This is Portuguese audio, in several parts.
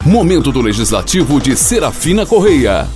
Momento do Legislativo de Serafina Correia.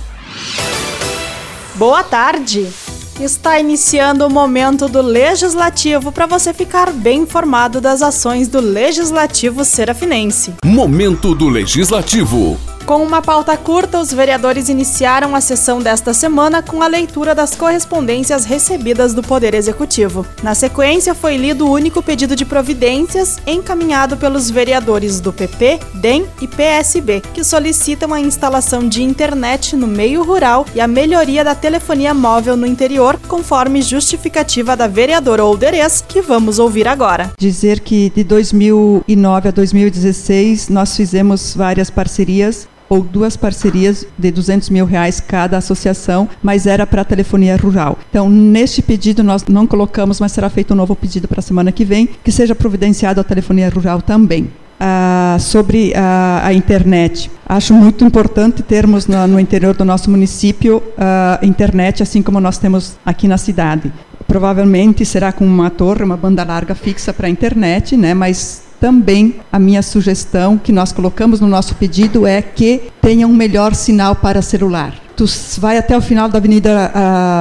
Boa tarde! Está iniciando o Momento do Legislativo para você ficar bem informado das ações do Legislativo Serafinense. Momento do Legislativo. Com uma pauta curta, os vereadores iniciaram a sessão desta semana com a leitura das correspondências recebidas do Poder Executivo. Na sequência, foi lido o único pedido de providências encaminhado pelos vereadores do PP, DEM e PSB, que solicitam a instalação de internet no meio rural e a melhoria da telefonia móvel no interior, conforme justificativa da vereadora Olderez, que vamos ouvir agora. Dizer que de 2009 a 2016 nós fizemos várias parcerias, ou 2 parcerias de R$200 mil cada associação, mas era para a telefonia rural. Então, neste pedido nós não colocamos, mas será feito um novo pedido para a semana que vem, que seja providenciado a telefonia rural também. Sobre a internet, acho muito importante termos no interior do nosso município internet, assim como nós temos aqui na cidade. Provavelmente será com uma torre, uma banda larga fixa para a internet, né? Mas também a minha sugestão que nós colocamos no nosso pedido é que tenha um melhor sinal para celular. Tu vai até o final da Avenida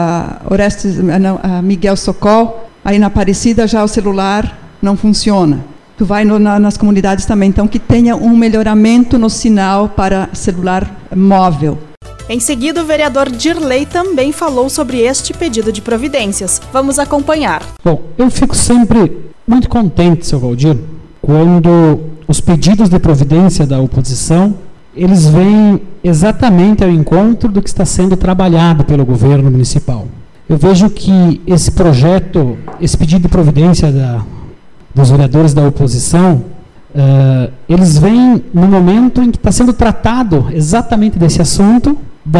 Miguel Socol, aí na Aparecida já o celular não funciona. Tu vai nas comunidades também, então que tenha um melhoramento no sinal para celular móvel. Em seguida, o vereador Dirley também falou sobre este pedido de providências. Vamos acompanhar. Bom, eu fico sempre muito contente, seu Valdir, quando os pedidos de providência da oposição, eles vêm exatamente ao encontro do que está sendo trabalhado pelo governo municipal. Eu vejo que esse projeto, esse pedido de providência dos vereadores da oposição, eles vêm no momento em que está sendo tratado exatamente desse assunto,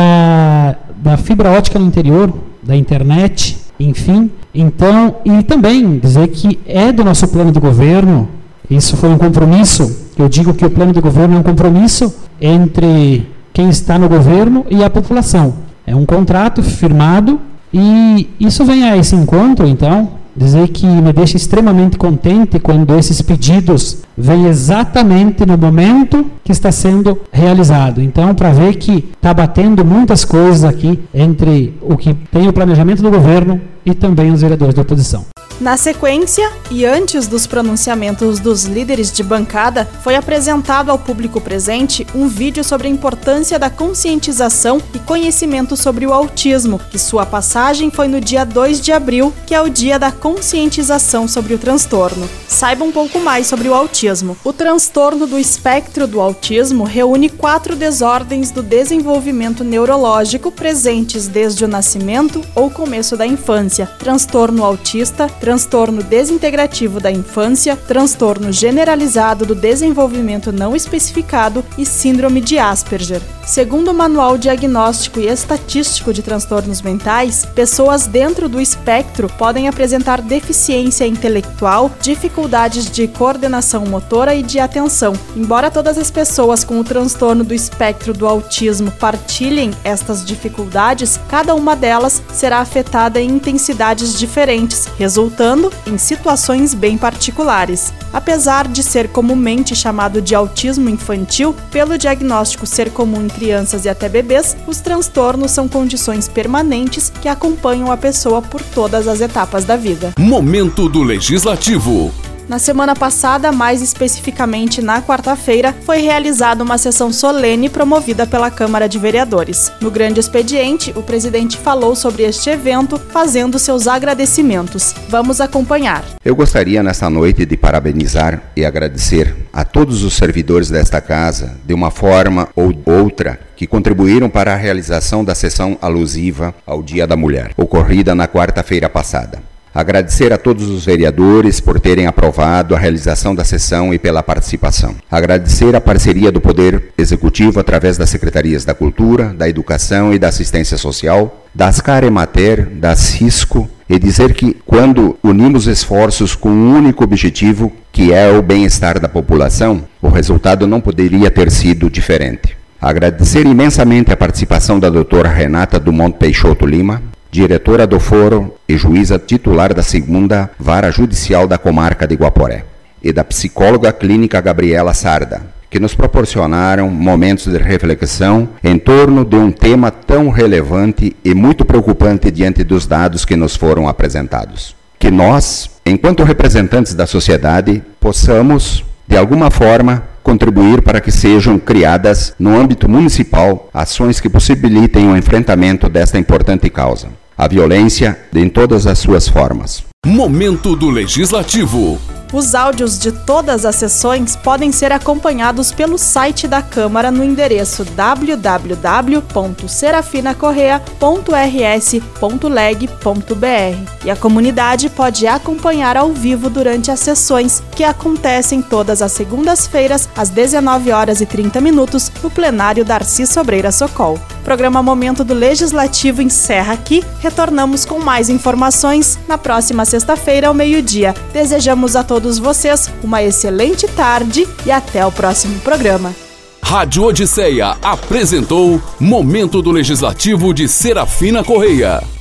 da fibra ótica no interior, da internet, enfim. Então, e também dizer que é do nosso plano de governo. Isso foi um compromisso. Eu digo que o plano de governo é um compromisso entre quem está no governo e a população. É um contrato firmado e isso vem a esse encontro, então, dizer que me deixa extremamente contente quando esses pedidos vêm exatamente no momento que está sendo realizado. Então, para ver que está batendo muitas coisas aqui entre o que tem o planejamento do governo e também os vereadores da oposição. Na sequência, e antes dos pronunciamentos dos líderes de bancada, foi apresentado ao público presente um vídeo sobre a importância da conscientização e conhecimento sobre o autismo, que sua passagem foi no dia 2 de abril, que é o dia da conscientização sobre o transtorno. Saiba um pouco mais sobre o autismo. O transtorno do espectro do autismo reúne 4 desordens do desenvolvimento neurológico presentes desde o nascimento ou começo da infância: transtorno autista, transtorno desintegrativo da infância, transtorno generalizado do desenvolvimento não especificado e síndrome de Asperger. Segundo o Manual Diagnóstico e Estatístico de Transtornos Mentais, pessoas dentro do espectro podem apresentar deficiência intelectual, dificuldades de coordenação motora e de atenção. Embora todas as pessoas com o transtorno do espectro do autismo partilhem estas dificuldades, cada uma delas será afetada em intensidades diferentes, resultando em situações bem particulares. Apesar de ser comumente chamado de autismo infantil, pelo diagnóstico ser comum em crianças e até bebês, os transtornos são condições permanentes que acompanham a pessoa por todas as etapas da vida. Momento do Legislativo. Na semana passada, mais especificamente na quarta-feira, foi realizada uma sessão solene promovida pela Câmara de Vereadores. No grande expediente, o presidente falou sobre este evento, fazendo seus agradecimentos. Vamos acompanhar. Eu gostaria nesta noite de parabenizar e agradecer a todos os servidores desta casa, de uma forma ou outra, que contribuíram para a realização da sessão alusiva ao Dia da Mulher, ocorrida na quarta-feira passada. Agradecer a todos os vereadores por terem aprovado a realização da sessão e pela participação. Agradecer a parceria do Poder Executivo através das Secretarias da Cultura, da Educação e da Assistência Social, das Caremater, da Cisco, e dizer que quando unimos esforços com um único objetivo, que é o bem-estar da população, o resultado não poderia ter sido diferente. Agradecer imensamente a participação da doutora Renata Dumont Peixoto Lima, diretora do Foro e juíza titular da 2ª Vara Judicial da Comarca de Guaporé, e da psicóloga clínica Gabriela Sarda, que nos proporcionaram momentos de reflexão em torno de um tema tão relevante e muito preocupante diante dos dados que nos foram apresentados. Que nós, enquanto representantes da sociedade, possamos, de alguma forma, contribuir para que sejam criadas, no âmbito municipal, ações que possibilitem o enfrentamento desta importante causa. A violência em todas as suas formas. Momento do Legislativo. Os áudios de todas as sessões podem ser acompanhados pelo site da Câmara no endereço www.serafinacorrea.rs.leg.br. E a comunidade pode acompanhar ao vivo durante as sessões, que acontecem todas as segundas-feiras, às 19h30, no plenário Darcy Sobreira Socol. O programa Momento do Legislativo encerra aqui. Retornamos com mais informações na próxima sexta-feira, ao meio-dia. Desejamos a todos vocês uma excelente tarde e até o próximo programa. Rádio Odisseia apresentou Momento do Legislativo de Serafina Correia.